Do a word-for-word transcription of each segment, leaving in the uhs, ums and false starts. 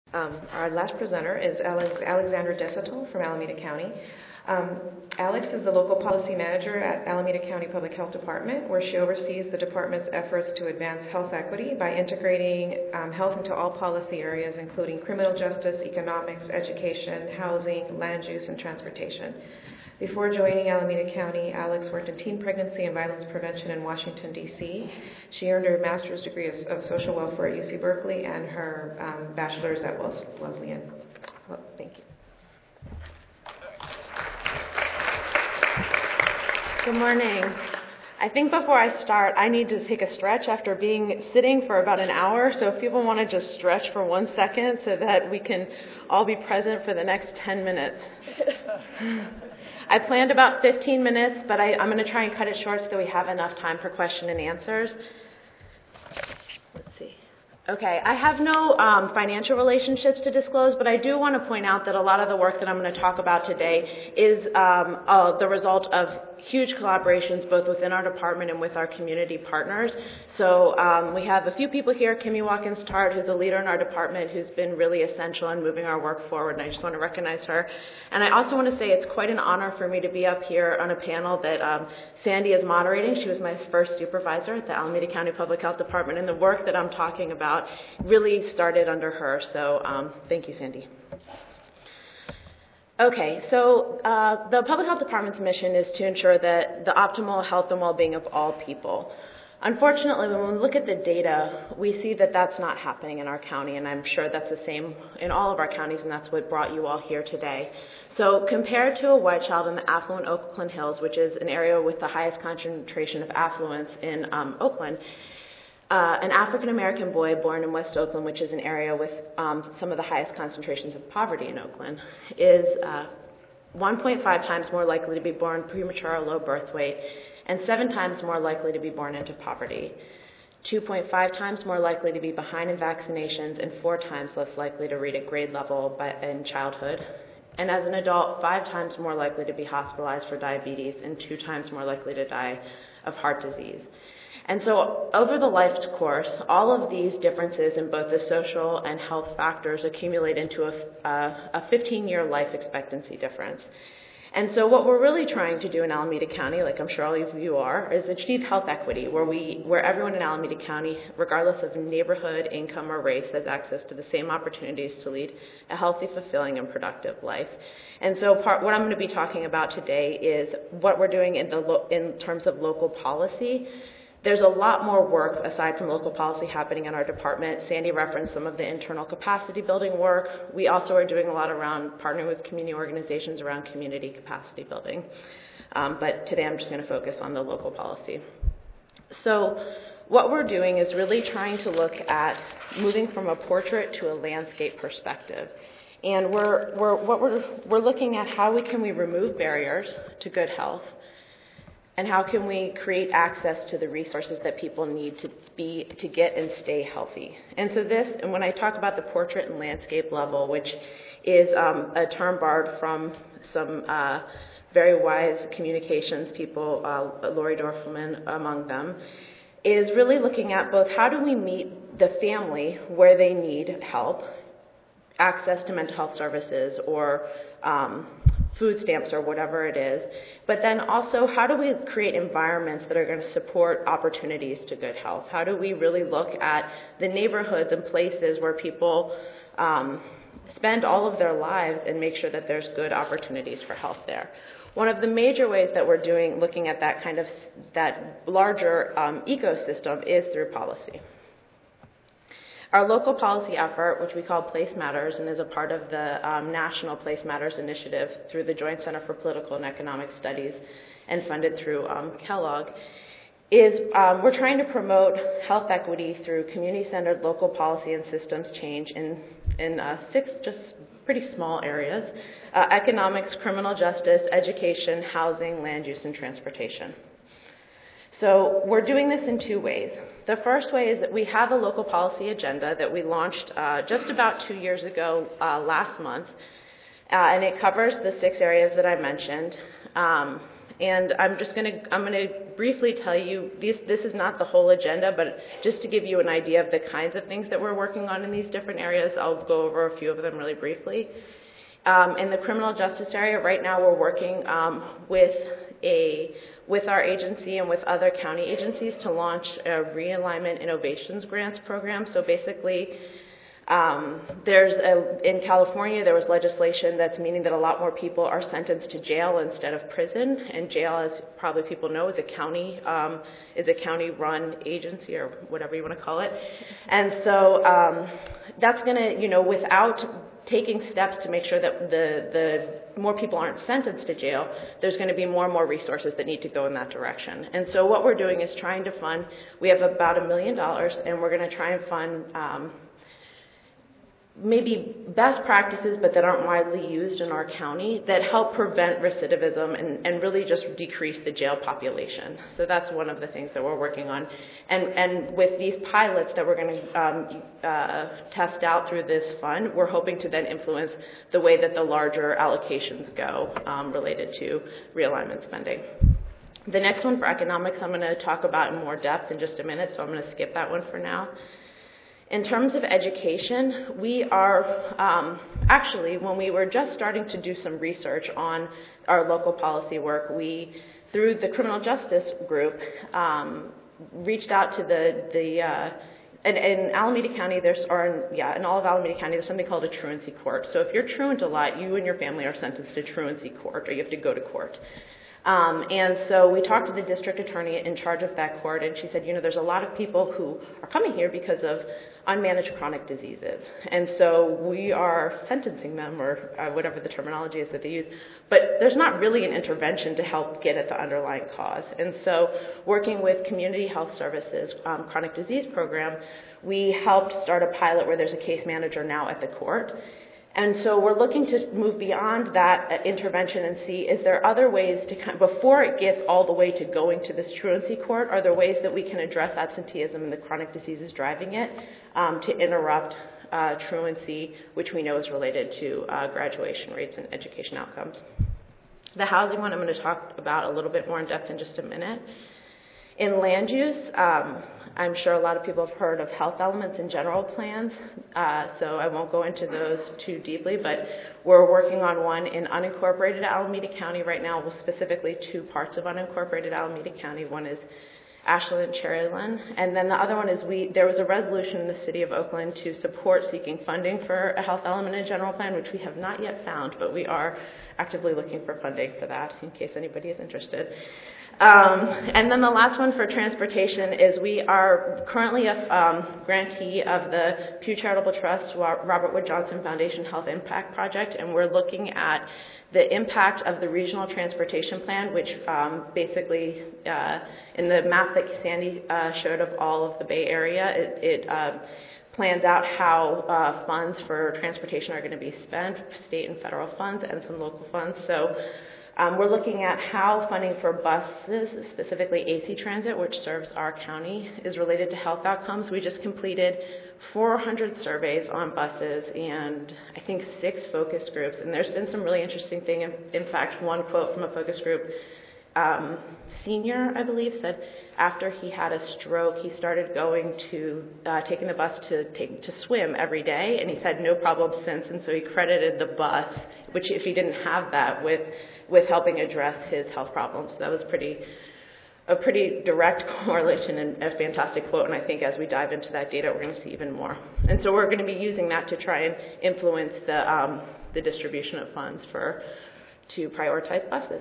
Um, our last presenter is Alex, Alexandra Desatol from Alameda County. Um, Alex is the local policy manager at Alameda County Public Health Department, where she oversees the department's efforts to advance health equity by integrating um, health into all policy areas, including criminal justice, economics, education, housing, land use, and transportation. Before joining Alameda County, Alex worked in teen pregnancy and violence prevention in Washington, D C She earned her master's degree of, of social welfare at U C Berkeley and her um, bachelor's at Wesleyan. Well, thank you. Good morning. I think before I start, I need to take a stretch after being sitting for about an hour. So if people want to just stretch for one second so that we can all be present for the next ten minutes. I planned about fifteen minutes, but I, I'm going to try and cut it short so that we have enough time for question and answers. Let's see. Okay, I have no um, financial relationships to disclose, but I do want to point out that a lot of the work that I'm going to talk about today is um, uh, the result of huge collaborations both within our department and with our community partners. So um, we have a few people here, Kimmy Watkins-Tart, who's a leader in our department, who's been really essential in moving our work forward, and I just want to recognize her. And I also want to say it's quite an honor for me to be up here on a panel that um, Sandy is moderating. She was my first supervisor at the Alameda County Public Health Department, and the work that I'm talking about really started under her. So um, thank you, Sandy. Okay, so uh, the Public Health Department's mission is to ensure that the optimal health and well-being of all people. Unfortunately, when we look at the data, we see that that's not happening in our county, and I'm sure that's the same in all of our counties, and that's what brought you all here today. So compared to a white child in the affluent Oakland Hills, which is an area with the highest concentration of affluence in um, Oakland, Uh, an African-American boy born in West Oakland, which is an area with um, some of the highest concentrations of poverty in Oakland, is uh, one point five times more likely to be born premature or low birth weight, and seven times more likely to be born into poverty, two point five times more likely to be behind in vaccinations, and four times less likely to read at grade level by, in childhood. And as an adult, five times more likely to be hospitalized for diabetes, and two times more likely to die of heart disease. And so over the life's course, all of these differences in both the social and health factors accumulate into a, uh, a fifteen-year life expectancy difference. And so what we're really trying to do in Alameda County, like I'm sure all of you are, is achieve health equity, where we, where everyone in Alameda County, regardless of neighborhood, income, or race, has access to the same opportunities to lead a healthy, fulfilling, and productive life. And so part, what I'm going to be talking about today is what we're doing in, the lo- in terms of local policy. There's a lot more work aside from local policy happening in our department. Sandy referenced some of the internal capacity building work. We also are doing a lot around partnering with community organizations around community capacity building. Um, but today I'm just going to focus on the local policy. So what we're doing is really trying to look at moving from a portrait to a landscape perspective. And we're, we're, what we're, we're looking at how we can we remove barriers to good health, and how can we create access to the resources that people need to be to get and stay healthy. And so this, and when I talk about the portrait and landscape level, which is um, a term borrowed from some uh, very wise communications people, uh, Lori Dorfman among them, is really looking at both how do we meet the family where they need help, access to mental health services or um, food stamps or whatever it is, but then also how do we create environments that are going to support opportunities to good health? How do we really look at the neighborhoods and places where people um, spend all of their lives and make sure that there's good opportunities for health there? One of the major ways that we're doing, looking at that kind of, that larger um, ecosystem is through policy. Our local policy effort, which we call Place Matters and is a part of the um, National Place Matters initiative through the Joint Center for Political and Economic Studies and funded through um, Kellogg, is um, we're trying to promote health equity through community-centered local policy and systems change in, in uh, six just pretty small areas: uh, economics, criminal justice, education, housing, land use, and transportation. So we're doing this in two ways. The first way is that we have a local policy agenda that we launched uh, just about two years ago uh, last month, uh, and it covers the six areas that I mentioned. Um, and I'm just going to I'm going to briefly tell you, these, this is not the whole agenda, but just to give you an idea of the kinds of things that we're working on in these different areas, I'll go over a few of them really briefly. Um, in the criminal justice area, right now we're working um, with a with our agency and with other county agencies to launch a Realignment Innovations Grants program. So basically, um, there's a, in California, there was legislation that's meaning that a lot more people are sentenced to jail instead of prison. And jail, as probably people know, is a county um, is a county-run agency or whatever you want to call it. And so um, that's going to, you know, without taking steps to make sure that the, the more people aren't sentenced to jail, there's going to be more and more resources that need to go in that direction. And so what we're doing is trying to fund, we have about a million dollars, and we're going to try and fund um, maybe best practices, but that aren't widely used in our county, that help prevent recidivism and, and really just decrease the jail population. So that's one of the things that we're working on. And, and with these pilots that we're going to um, uh, test out through this fund, we're hoping to then influence the way that the larger allocations go um, related to realignment spending. The next one for economics I'm going to talk about in more depth in just a minute, so I'm going to skip that one for now. In terms of education, we are um, actually, when we were just starting to do some research on our local policy work, we, through the criminal justice group, um, reached out to the, the uh, in, in Alameda County, there's, or in, yeah, in all of Alameda County, there's something called a truancy court. So if you're truant a lot, you and your family are sentenced to truancy court, or you have to go to court. Um, and so we talked to the district attorney in charge of that court, and she said, you know, there's a lot of people who are coming here because of unmanaged chronic diseases. And so we are sentencing them, or uh, whatever the terminology is that they use. But there's not really an intervention to help get at the underlying cause. And so working with Community Health Services um, Chronic Disease Program, we helped start a pilot where there's a case manager now at the court. And so we're looking to move beyond that uh, intervention and see, is there other ways to, before it gets all the way to going to this truancy court, are there ways that we can address absenteeism and the chronic diseases driving it um, to interrupt uh, truancy, which we know is related to uh, graduation rates and education outcomes. The housing one I'm going to talk about a little bit more in depth in just a minute. In land use, um, I'm sure a lot of people have heard of health elements in general plans, uh, so I won't go into those too deeply, but we're working on one in unincorporated Alameda County right now, well, specifically two parts of unincorporated Alameda County. One is Ashland and Cherryland, and then the other one is we, there was a resolution in the city of Oakland to support seeking funding for a health element in general plan, which we have not yet found, but we are actively looking for funding for that in case anybody is interested. Um, and then the last one for transportation is we are currently a um, grantee of the Pew Charitable Trust Robert Wood Johnson Foundation Health Impact Project, and we're looking at the impact of the regional transportation plan, which um, basically uh, in the map that Sandy uh, showed of all of the Bay Area, it, it uh, plans out how uh, funds for transportation are going to be spent, state and federal funds and some local funds. So Um, we're looking at how funding for buses, specifically A C Transit, which serves our county, is related to health outcomes. We just completed four hundred surveys on buses and I think six focus groups. And there's been some really interesting thing. In, in fact, one quote from a focus group, um, senior, I believe, said after he had a stroke, he started going to, uh, taking the bus to take, to swim every day. And he's had no problems since. And so he credited the bus, which if he didn't have that, with with helping address his health problems. So that was pretty, a pretty direct correlation and a fantastic quote, and I think as we dive into that data, we're going to see even more. And so we're going to be using that to try and influence the, um, the distribution of funds for, to prioritize buses.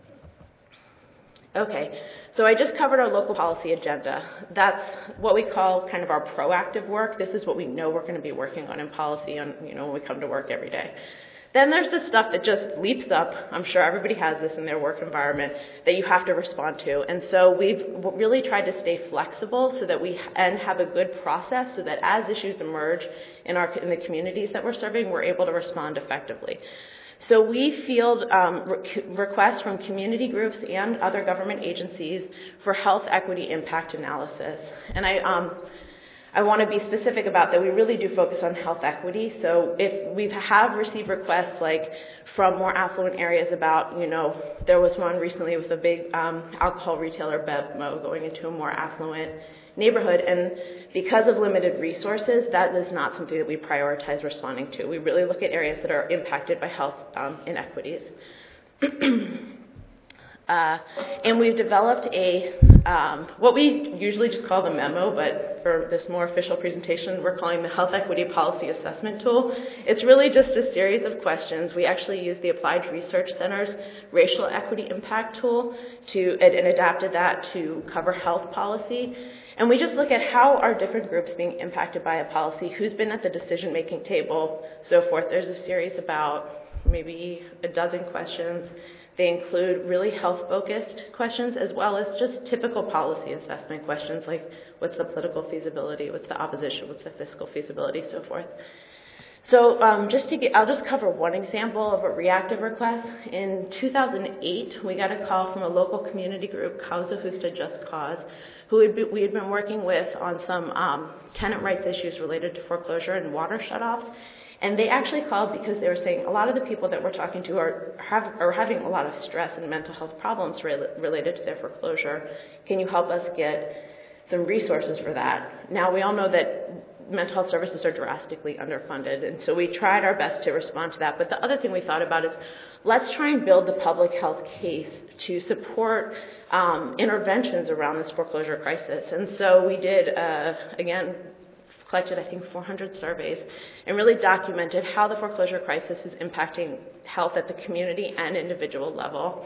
Okay, so I just covered our local policy agenda. That's what we call kind of our proactive work. This is what we know we're going to be working on in policy on, you know, when we come to work every day. Then there's the stuff that just leaps up. I'm sure everybody has this in their work environment that you have to respond to. And so we've really tried to stay flexible so that we and have a good process so that as issues emerge in our in the communities that we're serving, we're able to respond effectively. So we field um, re- requests from community groups and other government agencies for health equity impact analysis. And I um, I want to be specific about that we really do focus on health equity. So if we have received requests like from more affluent areas about, you know, there was one recently with a big um, alcohol retailer, Bevmo, going into a more affluent neighborhood, and because of limited resources, that is not something that we prioritize responding to. We really look at areas that are impacted by health um, inequities. Uh, and we've developed a, um, what we usually just call the memo, but for this more official presentation, we're calling the Health Equity Policy Assessment Tool. It's really just a series of questions. We actually use the Applied Research Center's Racial Equity Impact Tool to, and, and adapted that to cover health policy. And we just look at how are different groups being impacted by a policy, who's been at the decision-making table, so forth. There's a series about maybe a dozen questions. They include really health-focused questions as well as just typical policy assessment questions like what's the political feasibility, what's the opposition, what's the fiscal feasibility, so forth. So um, just to get, I'll just cover one example of a reactive request. In two thousand eight, we got a call from a local community group, Causa Justa Just Cause, who had be, we had been working with on some um, tenant rights issues related to foreclosure and water shutoffs. And they actually called because they were saying a lot of the people that we're talking to are, have, are having a lot of stress and mental health problems re- related to their foreclosure. Can you help us get some resources for that? Now, we all know that mental health services are drastically underfunded, and so we tried our best to respond to that. But the other thing we thought about is let's try and build the public health case to support um, interventions around this foreclosure crisis. And so we did, uh, again, collected, I think, four hundred surveys and really documented how the foreclosure crisis is impacting health at the community and individual level,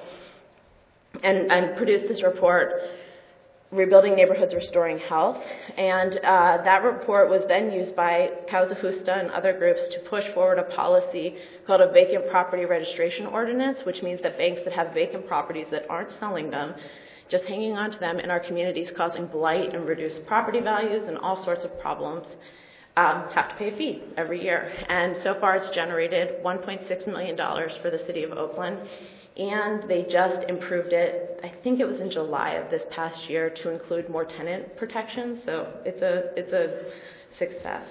and, and produced this report, Rebuilding Neighborhoods, Restoring Health. And uh, that report was then used by Causa Justa and other groups to push forward a policy called a vacant property registration ordinance, which means that banks that have vacant properties that aren't selling them, just hanging on to them in our communities, causing blight and reduced property values and all sorts of problems, um, have to pay a fee every year. And so far it's generated one point six million dollars for the city of Oakland. And they just improved it, I think it was in July of this past year, to include more tenant protection. So it's a, it's a success.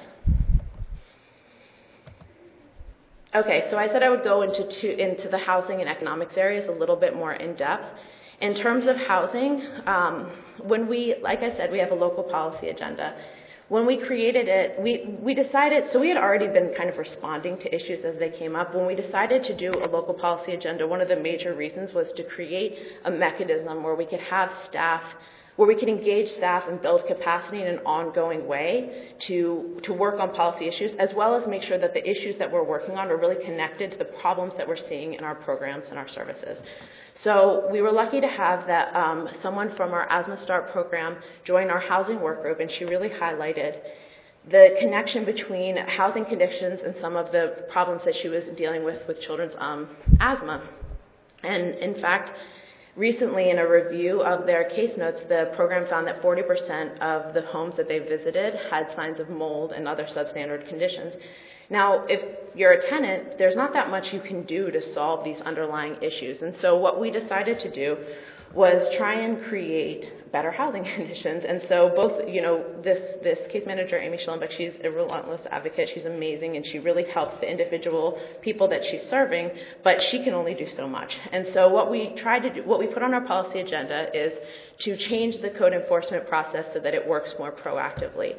Okay, so I said I would go into, two, into the housing and economics areas a little bit more in depth. In terms of housing, um, when we, like I said, we have a local policy agenda. When we created it, we, we decided, so we had already been kind of responding to issues as they came up. When we decided to do a local policy agenda, one of the major reasons was to create a mechanism where we could have staff, where we could engage staff and build capacity in an ongoing way to, to work on policy issues, as well as make sure that the issues that we're working on are really connected to the problems that we're seeing in our programs and our services. So we were lucky to have that um, someone from our Asthma Start program join our housing work group, and she really highlighted the connection between housing conditions and some of the problems that she was dealing with with children's um, asthma. And in fact, recently in a review of their case notes, the program found that forty percent of the homes that they visited had signs of mold and other substandard conditions. Now, if you're a tenant, there's not that much you can do to solve these underlying issues. And so what we decided to do was try and create better housing conditions. And so both, you know, this, this case manager, Amy Schellenbeck, she's a relentless advocate. She's amazing, and she really helps the individual people that she's serving, but she can only do so much. And so what we tried to do, what we put on our policy agenda is to change the code enforcement process so that it works more proactively.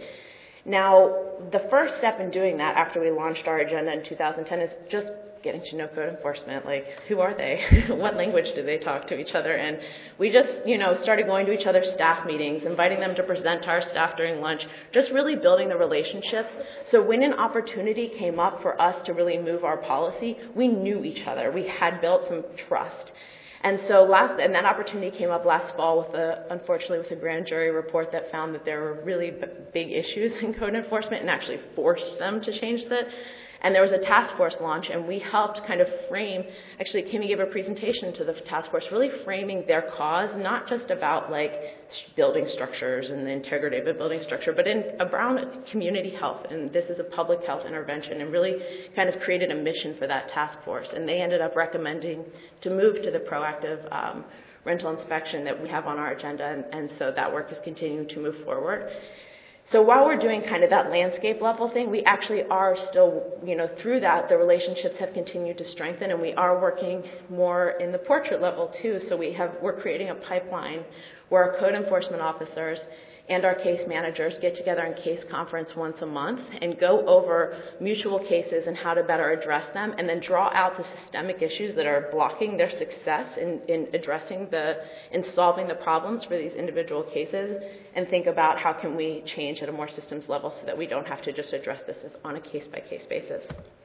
Now, the first step in doing that after we launched our agenda in two thousand ten is just getting to know code enforcement. Like, who are they? What language do they talk to each other? And we just, you know, started going to each other's staff meetings, inviting them to present to our staff during lunch, just really building the relationships. So when an opportunity came up for us to really move our policy, we knew each other. We had built some trust. And so last, and that opportunity came up last fall with a, unfortunately, with a grand jury report that found that there were really b- big issues in code enforcement and actually forced them to change that. And there was a task force launch, and we helped kind of frame, actually Kimmy gave a presentation to the task force, really framing their cause, not just about like building structures and the integrity of a building structure, but in around community health. And this is a public health intervention, and really kind of created a mission for that task force. And they ended up recommending to move to the proactive um, rental inspection that we have on our agenda, and, and so that work is continuing to move forward. So while we're doing kind of that landscape level thing, we actually are still, you know, through that, the relationships have continued to strengthen, and we are working more in the portrait level too. So we have, we're creating a pipeline where our code enforcement officers and our case managers get together in case conference once a month and go over mutual cases and how to better address them, and then draw out the systemic issues that are blocking their success in, in addressing the, in solving the problems for these individual cases, and think about how can we change at a more systems level so that we don't have to just address this on a case-by-case basis.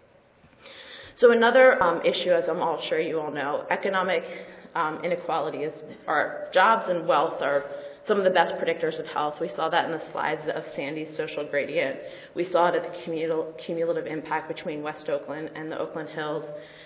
So another um, issue, as I'm all sure you all know, economic um, inequality is, our jobs and wealth are some of the best predictors of health. We saw that in the slides of Sandy's social gradient. We saw it at the cumul- cumulative impact between West Oakland and the Oakland Hills.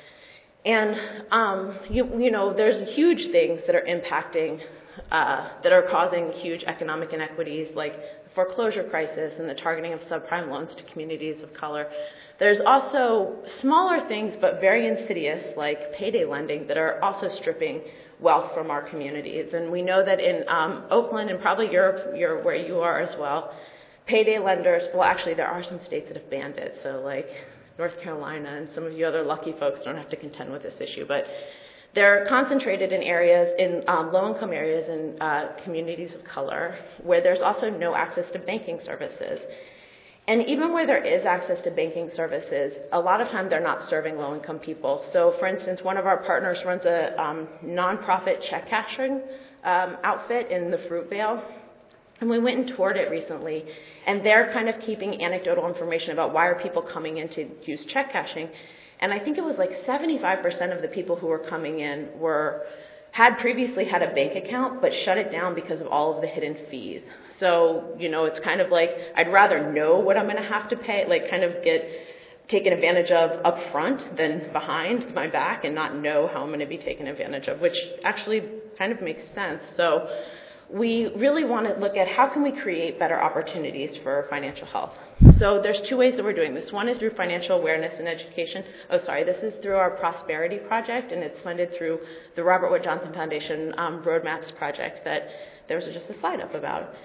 And, um, you, you know, there's huge things that are impacting, uh, that are causing huge economic inequities, like the foreclosure crisis and the targeting of subprime loans to communities of color. There's also smaller things, but very insidious, like payday lending, that are also stripping wealth from our communities. And we know that in um, Oakland, and probably you're, you're where you are as well, payday lenders, well, actually, there are some states that have banned it. So like North Carolina and some of you other lucky folks don't have to contend with this issue. But they're concentrated in areas, in um, low-income areas and uh, communities of color, where there's also no access to banking services. And even where there is access to banking services, a lot of time they're not serving low-income people. So, for instance, one of our partners runs a um, nonprofit check cashing um, outfit in the Fruitvale, and we went and toured it recently. And they're kind of keeping anecdotal information about why are people coming in to use check cashing. And I think it was like seventy-five percent of the people who were coming in were had previously had a bank account, but shut it down because of all of the hidden fees. So, you know, it's kind of like, I'd rather know what I'm going to have to pay, like kind of get taken advantage of up front than behind my back and not know how I'm going to be taken advantage of, which actually kind of makes sense. So we really want to look at how can we create better opportunities for financial health. So there's two ways that we're doing this. One is through financial awareness and education. Oh, sorry, this is through our Prosperity Project, and it's funded through the Robert Wood Johnson Foundation um, Roadmaps Project that there was just a slide up about.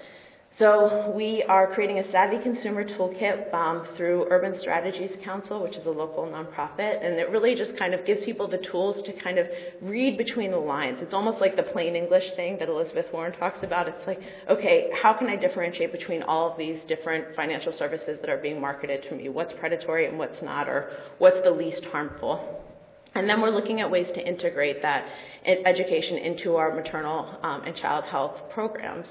So we are creating a Savvy Consumer Toolkit um, through Urban Strategies Council, which is a local nonprofit, and it really just kind of gives people the tools to kind of read between the lines. It's almost like the plain English thing that Elizabeth Warren talks about. It's like, okay, how can I differentiate between all of these different financial services that are being marketed to me? What's predatory and what's not, or what's the least harmful? And then we're looking at ways to integrate that education into our maternal um, and child health programs.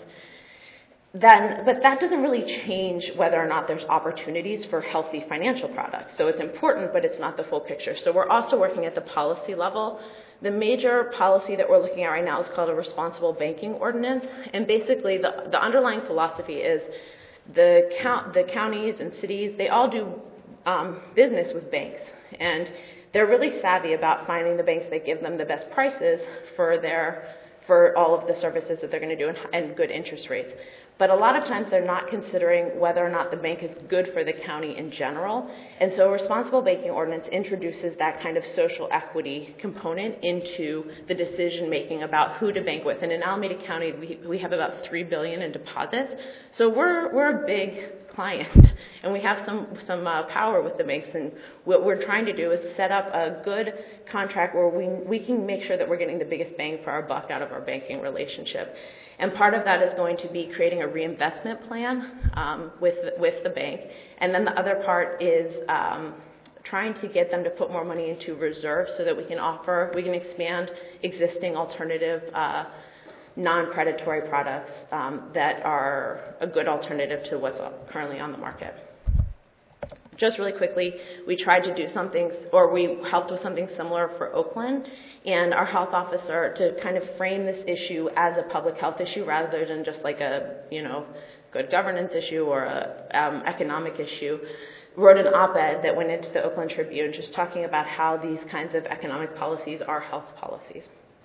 Then, but that doesn't really change whether or not there's opportunities for healthy financial products. So it's important, but it's not the full picture. So we're also working at the policy level. The major policy that we're looking at right now is called a responsible banking ordinance. And basically the, the underlying philosophy is the, count, the counties and cities, they all do um, business with banks. And they're really savvy about finding the banks that give them the best prices for their, for all of the services that they're going to do and, and good interest rates. But a lot of times they're not considering whether or not the bank is good for the county in general. And so a responsible banking ordinance introduces that kind of social equity component into the decision making about who to bank with. And in Alameda County, we, we have about three billion dollars in deposits. So we're, we're a big client, and we have some, some uh, power with the banks. And what we're trying to do is set up a good contract where we, we can make sure that we're getting the biggest bang for our buck out of our banking relationship. And part of that is going to be creating a reinvestment plan um, with, with the bank. And then the other part is um, trying to get them to put more money into reserves so that we can offer, we can expand existing alternative uh, non-predatory products um, that are a good alternative to what's currently on the market. Just really quickly, we tried to do something, or we helped with something similar for Oakland, and our health officer, to kind of frame this issue as a public health issue rather than just like a, you know, good governance issue or a um, economic issue, wrote an op-ed that went into the Oakland Tribune just talking about how these kinds of economic policies are health policies.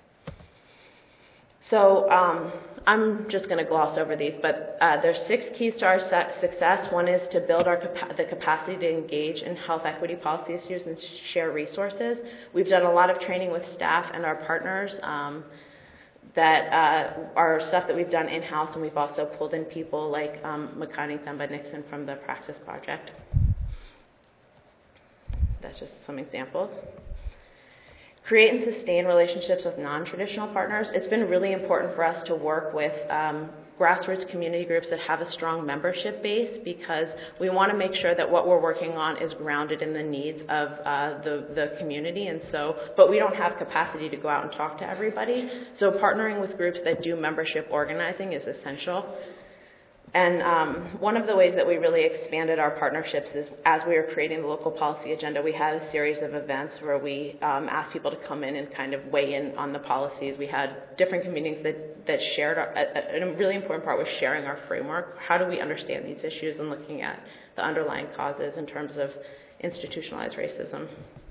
So um, I'm just going to gloss over these, but uh, there's six keys to our success. One is to build our capa- the capacity to engage in health equity policy issues and share resources. We've done a lot of training with staff and our partners. Um, that uh, are stuff that we've done in-house, and we've also pulled in people like um, Makani Themba Nixon from the Praxis Project. That's just some examples. Create and sustain relationships with non-traditional partners. It's been really important for us to work with um, grassroots community groups that have a strong membership base, because we want to make sure that what we're working on is grounded in the needs of uh, the, the community. And so, but we don't have capacity to go out and talk to everybody. So partnering with groups that do membership organizing is essential. And um, one of the ways that we really expanded our partnerships is, as we were creating the local policy agenda, we had a series of events where we um, asked people to come in and kind of weigh in on the policies. We had different communities that, that shared, our, a, a really important part was sharing our framework. How do we understand these issues and looking at the underlying causes in terms of institutionalized racism?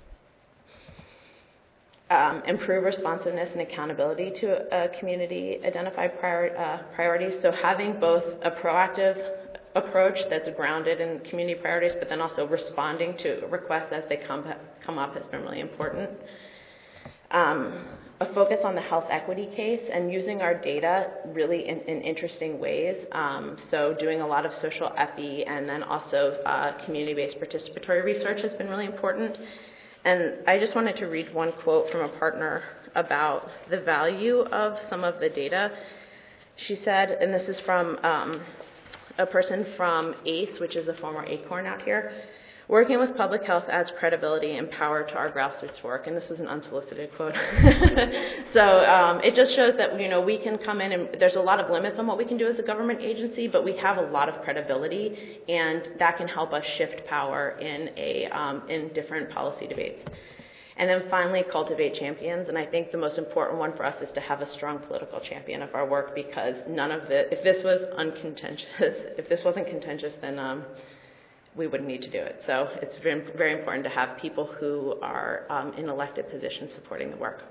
Um, improve responsiveness and accountability to uh, community-identified prior, uh, priorities. So having both a proactive approach that's grounded in community priorities, but then also responding to requests as they come, come up has been really important. Um, a focus on the health equity case and using our data really in, in interesting ways. Um, so doing a lot of social epi and then also uh, community-based participatory research has been really important. And I just wanted to read one quote from a partner about the value of some of the data. She said, and this is from um, a person from ACE, which is a former ACORN out here, working with public health adds credibility and power to our grassroots work. And this was an unsolicited quote. So um, it just shows that, you know, we can come in and there's a lot of limits on what we can do as a government agency, but we have a lot of credibility, and that can help us shift power in a um, in different policy debates. And then finally, cultivate champions. And I think the most important one for us is to have a strong political champion of our work, because none of the, if this was uncontentious, if this wasn't contentious, then um, we wouldn't need to do it. So it's very, very important to have people who are um, in elected positions supporting the work.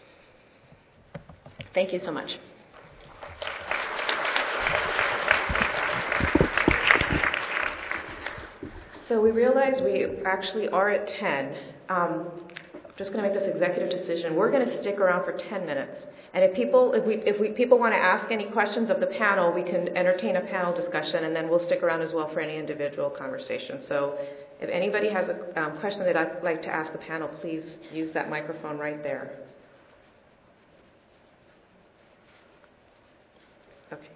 Thank you so much. So we realize we actually are at ten. Um, I'm just going to make this executive decision. We're going to stick around for ten minutes. And if people, if we, if we, people want to ask any questions of the panel, we can entertain a panel discussion, and then we'll stick around as well for any individual conversation. So if anybody has a um, question that I'd like to ask the panel, please use that microphone right there. Okay.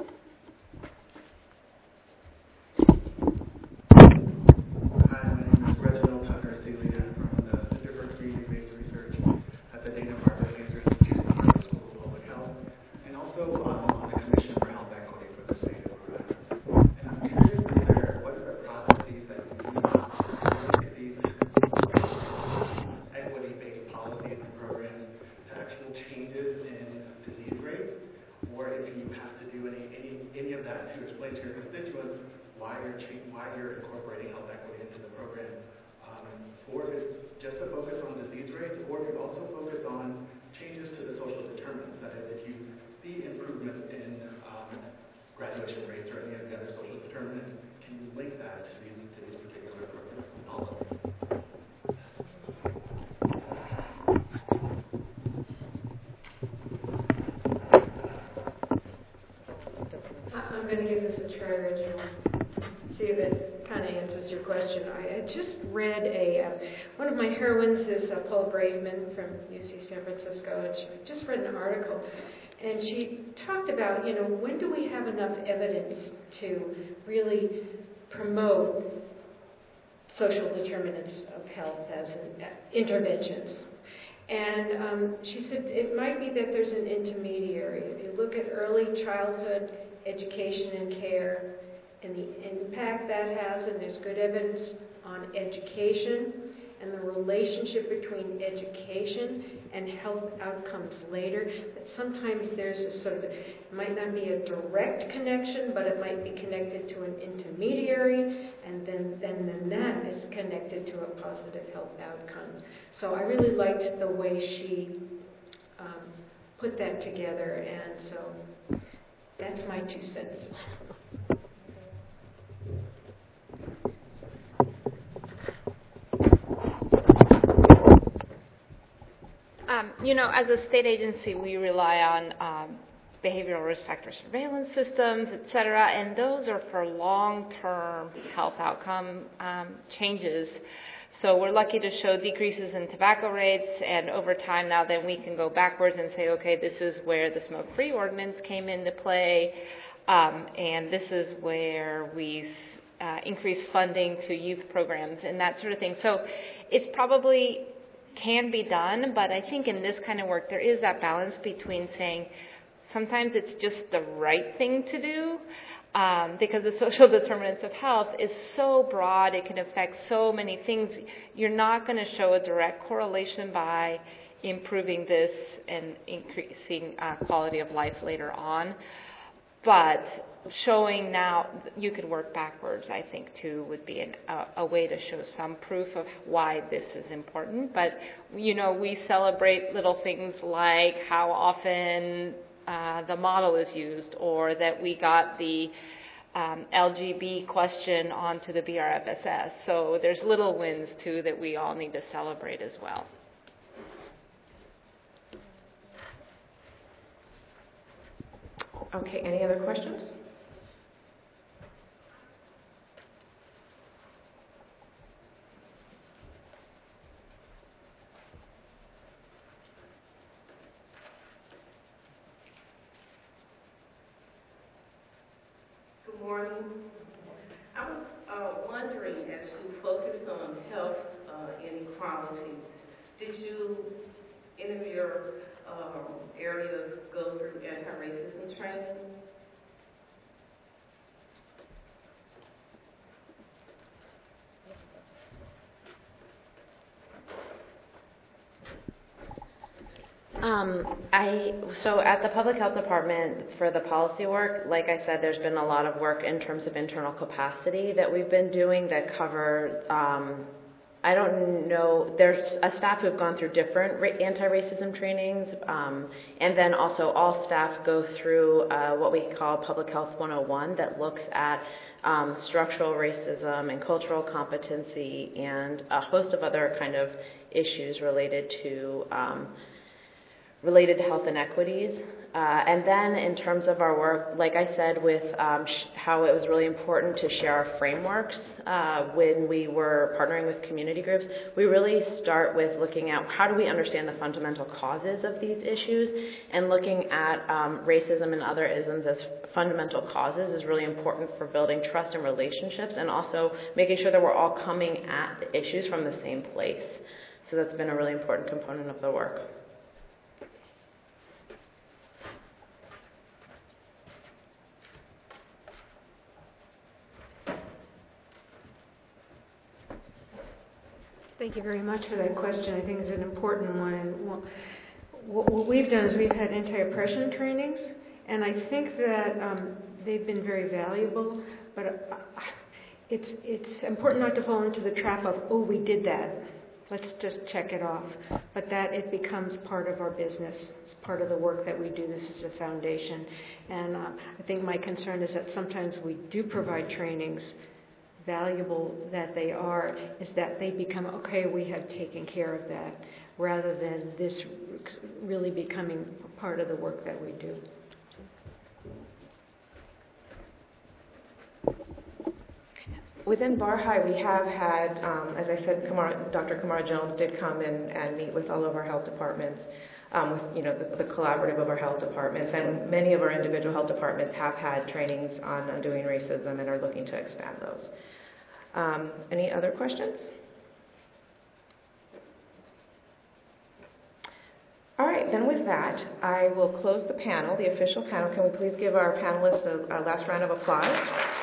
Hi, my name is Reginald Tucker Celia from the Center for Community-Based Research at the Dana-Farber Cancer Institute in the School of Public Health, and also um, on the Commission for Health Equity for the state of Rhode Island. And I'm curious, is there, what are the processes that you use to look at these equity-based policies and programs to actual changes in disease rates, or if you have to do any, any, any of that to explain to your constituents why you're, why you're incorporating health equity into the program, um, or if it's just a focus on disease rates, or if you also focus on changes to the social determinants. That is, if you see improvement in um, graduation rates or any of the other social determinants, can you link that to these, to these particular programs and policies? I'm going to give this a try, Reginald. See if it kind of answers your question. I, I just read a, uh, one of my heroines is uh, Paul Braveman from U C San Francisco, and she I just read an article, and she talked about, you know, when do we have enough evidence to really promote social determinants of health as an, uh, interventions? And um, she said it might be that there's an intermediary. If you look at early childhood education and care and the impact that has, and there's good evidence on education and the relationship between education and health outcomes later, that sometimes there's a sort of, it might not be a direct connection, but it might be connected to an intermediary, and then, then, then that is connected to a positive health outcome. So I really liked the way she um, put that together, and so that's my two cents. Uh, Um, you know, as a state agency, we rely on um, behavioral risk factor surveillance systems, et cetera, and those are for long-term health outcome um, changes. So we're lucky to show decreases in tobacco rates, and over time now then we can go backwards and say, okay, this is where the smoke-free ordinance came into play, um, and this is where we uh, increase funding to youth programs and that sort of thing. So it's probably can be done, but I think in this kind of work there is that balance between saying sometimes it's just the right thing to do, um, because the social determinants of health is so broad, it can affect so many things. You're not going to show a direct correlation by improving this and increasing uh, quality of life later on. But showing now, you could work backwards, I think, too, would be an, a, a way to show some proof of why this is important. But, you know, we celebrate little things like how often uh, the model is used, or that we got the um, L G B question onto the B R F S S. So there's little wins, too, that we all need to celebrate as well. Okay, any other questions? Good morning. I was uh, wondering, as you focused on health uh, inequality, did you, any of your um, areas go through anti-racism training? Um, I so at the Public Health Department for the policy work, like I said, there's been a lot of work in terms of internal capacity that we've been doing that cover. Um, I don't know. There's a staff who've gone through different ra- anti-racism trainings, um, and then also all staff go through uh, what we call Public Health one oh one that looks at um, structural racism and cultural competency and a host of other kind of issues related to um, related to health inequities. Uh, and then in terms of our work, like I said, with um, sh- how it was really important to share our frameworks uh, when we were partnering with community groups, we really start with looking at how do we understand the fundamental causes of these issues, and looking at um, racism and other isms as fundamental causes is really important for building trust and relationships, and also making sure that we're all coming at the issues from the same place. So that's been a really important component of the work. Thank you very much for that question. I think it's an important one. And what we've done is we've had anti-oppression trainings, and I think that um, they've been very valuable. But it's it's important not to fall into the trap of, oh, we did that, let's just check it off. But that it becomes part of our business. It's part of the work that we do. This is a foundation. And uh, I think my concern is that sometimes we do provide trainings, valuable that they are, is that they become, okay, we have taken care of that, rather than this really becoming part of the work that we do. Within Barhigh, we have had, um, as I said, Kamara, Doctor Kamara Jones did come in and meet with all of our health departments, um, with you know the, the collaborative of our health departments, and many of our individual health departments have had trainings on undoing racism and are looking to expand those. Um, any other questions? All right, then with that, I will close the panel, the official panel. Can we please give our panelists a, a last round of applause?